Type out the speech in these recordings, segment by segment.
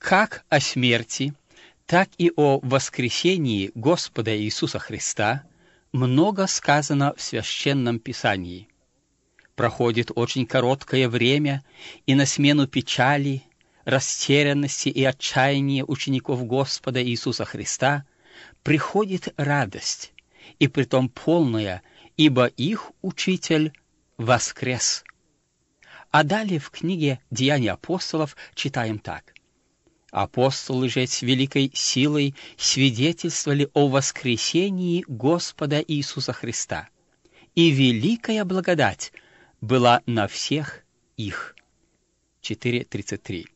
Как о смерти, так и о воскресении Господа Иисуса Христа много сказано в Священном Писании. Проходит очень короткое время, и на смену печали, растерянности и отчаяния учеников Господа Иисуса Христа приходит радость, и притом полная, ибо их Учитель воскрес. А далее в книге «Деяния апостолов» читаем так. «Апостолы же с великой силой свидетельствовали о воскресении Господа Иисуса Христа, и великая благодать была на всех их». 4:33.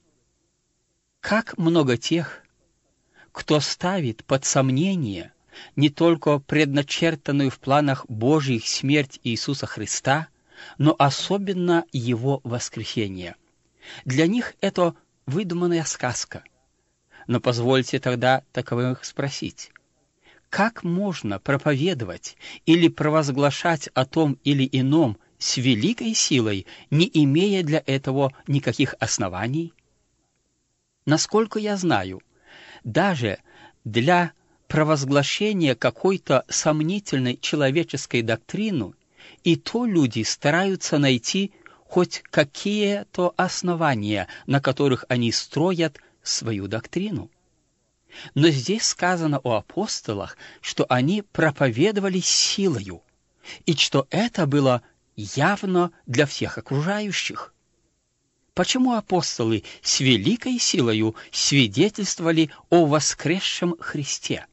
Как много тех, кто ставит под сомнение не только предначертанную в планах Божьих смерть Иисуса Христа, но особенно Его воскресение. Для них это выдуманная сказка. Но позвольте тогда таковых спросить: как можно проповедовать или провозглашать о том или ином с великой силой, не имея для этого никаких оснований? Насколько я знаю, даже для провозглашения какой-то сомнительной человеческой доктрины и то люди стараются найти хоть какие-то основания, на которых они строят свою доктрину. Но здесь сказано о апостолах, что они проповедовали силою, и что это было явно для всех окружающих. Почему апостолы с великой силою свидетельствовали о воскресшем Христе?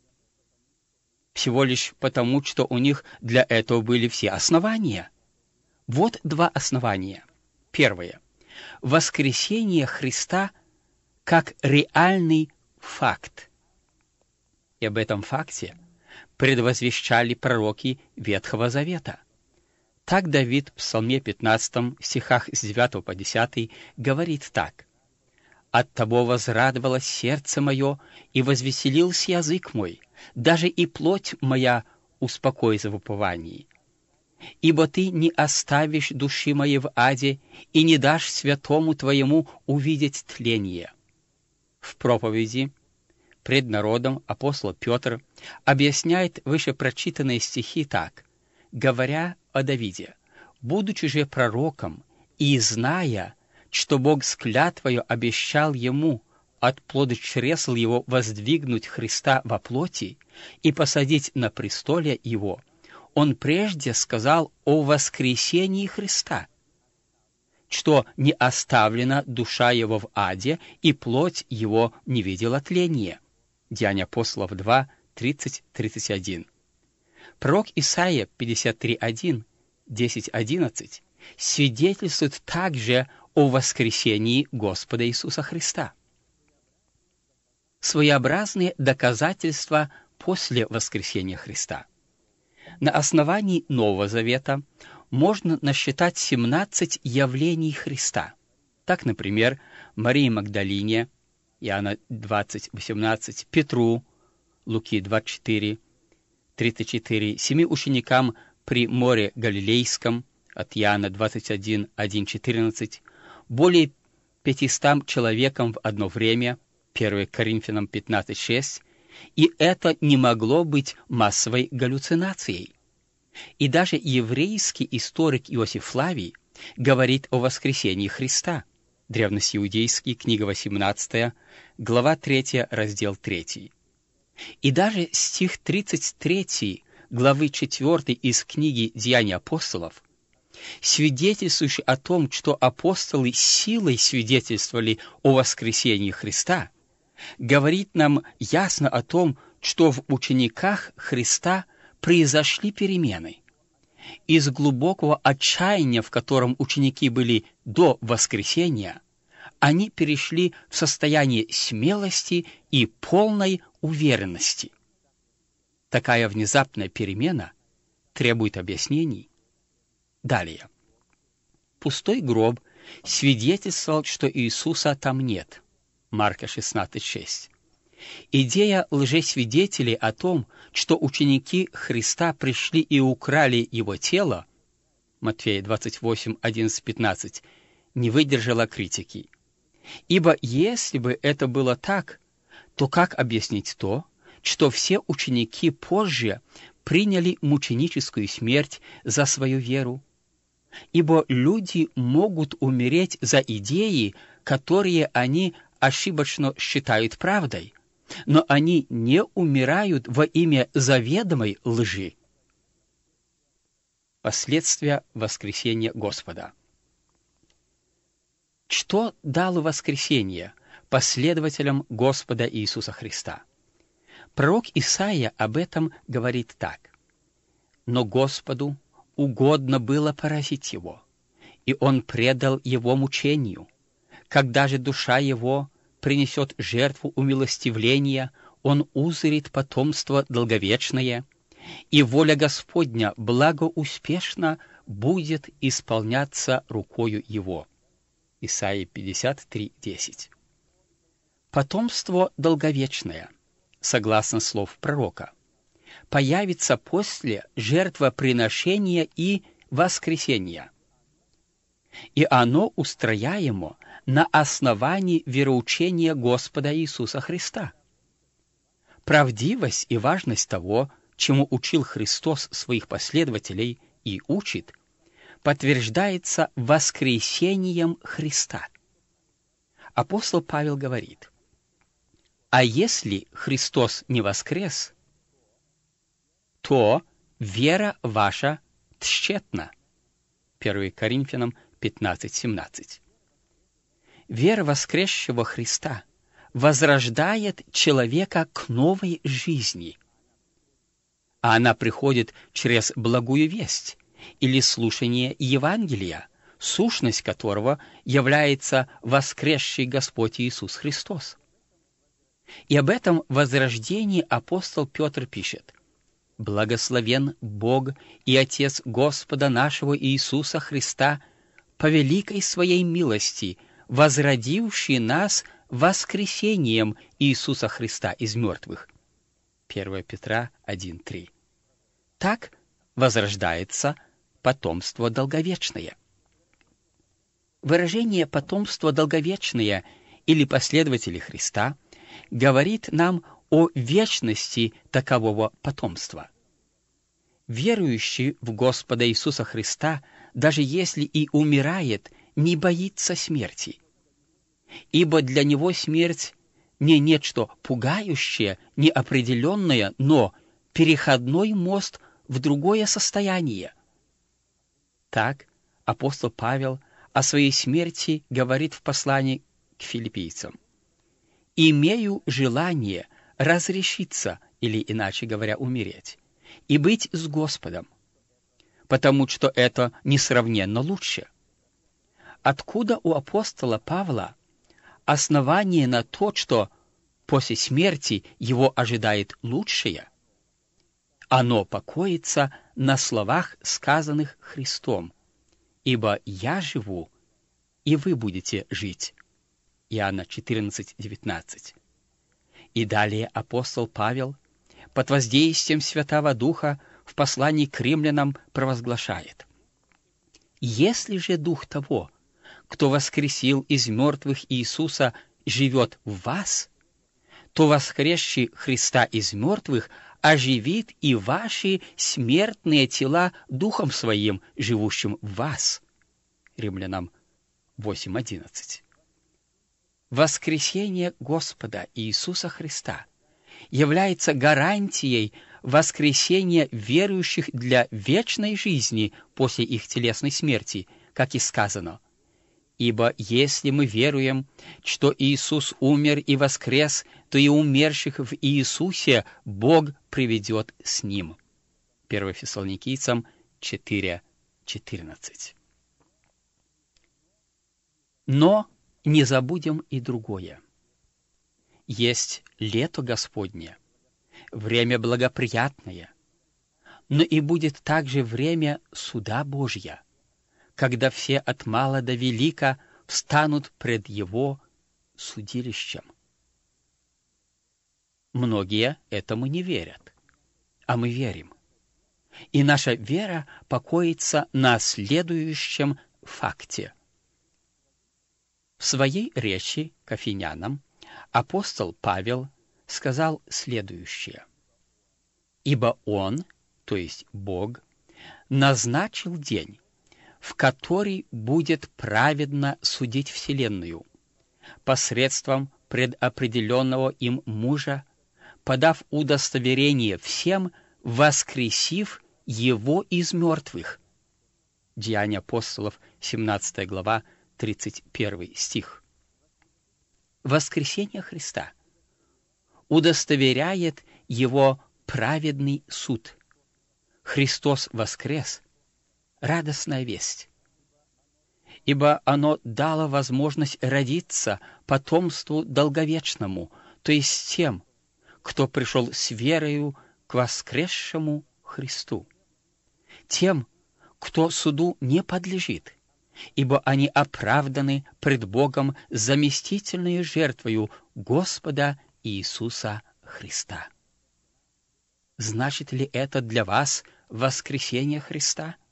Всего лишь потому, что у них для этого были все основания. Вот два основания. Первое. Воскресение Христа как реальный факт. И об этом факте предвозвещали пророки Ветхого Завета. Так Давид в Псалме 15, стихах с 9 по 10, говорит так. «Оттого возрадовалось сердце мое, и возвеселился язык мой, даже и плоть моя успокоится в уповании. Ибо ты не оставишь души моей в аде, и не дашь святому твоему увидеть тление». В проповеди пред народом апостол Петр объясняет вышепрочитанные стихи так, говоря о Давиде: «Будучи же пророком и зная, что Бог с клятвою обещал ему от плода чресл его воздвигнуть Христа во плоти и посадить на престоле его, он прежде сказал о воскресении Христа, что не оставлена душа его в аде, и плоть его не видела тления». Деяния апостолов 2, 30-31. Пророк Исаия 53:1, 10-11 свидетельствует также о воскресении Господа Иисуса Христа. Своеобразные доказательства после воскресения Христа. На основании Нового Завета можно насчитать 17 явлений Христа. Так, например, Марии Магдалине, Иоанна 20:18, Петру, Луки 24:34, 7 ученикам при море Галилейском, от Иоанна 21:1-14, более 500 человекам в одно время, 1 Коринфянам 15:6, и это не могло быть массовой галлюцинацией. И даже еврейский историк Иосиф Флавий говорит о воскресении Христа. Древнеиудейский, книга 18, глава 3, раздел 3. И даже стих 33 главы 4 из книги «Деяния апостолов», свидетельствующий о том, что апостолы силой свидетельствовали о воскресении Христа, говорит нам ясно о том, что в учениках Христа произошли перемены. Из глубокого отчаяния, в котором ученики были до воскресения, они перешли в состояние смелости и полной уверенности. Такая внезапная перемена требует объяснений. Далее. Пустой гроб свидетельствовал, что Иисуса там нет. Марка 16:6. Идея лжесвидетелей о том, что ученики Христа пришли и украли его тело, Матфея 28:11-15, не выдержала критики. Ибо если бы это было так, то как объяснить то, что все ученики позже приняли мученическую смерть за свою веру? Ибо люди могут умереть за идеи, которые они ошибочно считают правдой, но они не умирают во имя заведомой лжи. Последствия воскресения Господа. Что дало воскресение последователям Господа Иисуса Христа? Пророк Исаия об этом говорит так: «Но Господу угодно было поразить его, и он предал его мучению. Когда же душа его принесет жертву умилостивления, он узрит потомство долговечное, и воля Господня благоуспешно будет исполняться рукою его». Исайя 53:10. Потомство долговечное, согласно слов пророка, появится после жертвоприношения и воскресения, и оно устрояемо на основании вероучения Господа Иисуса Христа. Правдивость и важность того, чему учил Христос своих последователей и учит, подтверждается воскресением Христа. Апостол Павел говорит: «А если Христос не воскрес, то вера ваша тщетна». 1 Коринфянам 15:17. Вера воскресшего Христа возрождает человека к новой жизни, а она приходит через благую весть или слушание Евангелия, сущность которого является воскресший Господь Иисус Христос. И об этом возрождении апостол Петр пишет: «Благословен Бог и Отец Господа нашего Иисуса Христа, по великой Своей милости, возродивший нас воскресением Иисуса Христа из мертвых». 1 Петра 1:3. Так возрождается потомство долговечное. Выражение «потомство долговечное» или «последователи Христа» говорит нам о вечности такового потомства. Верующий в Господа Иисуса Христа, даже если и умирает, не боится смерти, ибо для него смерть не нечто пугающее, неопределенное, но переходной мост в другое состояние. Так апостол Павел о своей смерти говорит в послании к филиппийцам: «Имею желание разрешиться, или, иначе говоря, умереть, и быть с Господом, потому что это несравненно лучше». Откуда у апостола Павла основание на то, что после смерти его ожидает лучшее? Оно покоится на словах, сказанных Христом: «Ибо я живу, и вы будете жить». Иоанна 14:19. И далее апостол Павел под воздействием Святого Духа в послании к римлянам провозглашает: «Если же Дух того, кто воскресил из мертвых Иисуса, живет в вас, то воскресший Христа из мертвых оживит и ваши смертные тела Духом Своим, живущим в вас». Римлянам 8:11. Воскресение Господа Иисуса Христа является гарантией воскресения верующих для вечной жизни после их телесной смерти, как и сказано: «Ибо если мы веруем, что Иисус умер и воскрес, то и умерших в Иисусе Бог приведет с Ним». 1 Фессалоникийцам 4:14. Но не забудем и другое. Есть лето Господне, время благоприятное, но и будет также время суда Божья, когда все от мала до велика встанут пред Его судилищем. Многие этому не верят, а мы верим. И наша вера покоится на следующем факте. В своей речи к афинянам апостол Павел сказал следующее: «Ибо Он, то есть Бог, назначил день, в который будет праведно судить вселенную, посредством предопределенного им мужа, подав удостоверение всем, воскресив его из мертвых». Деяния апостолов, 17 глава, 31 стих. Воскресение Христа удостоверяет его праведный суд. Христос воскрес — радостная весть, ибо оно дало возможность родиться потомству долговечному, то есть тем, кто пришел с верою к воскресшему Христу, тем, кто суду не подлежит, ибо они оправданы пред Богом заместительной жертвою Господа Иисуса Христа. Значит ли это для вас воскресение Христа?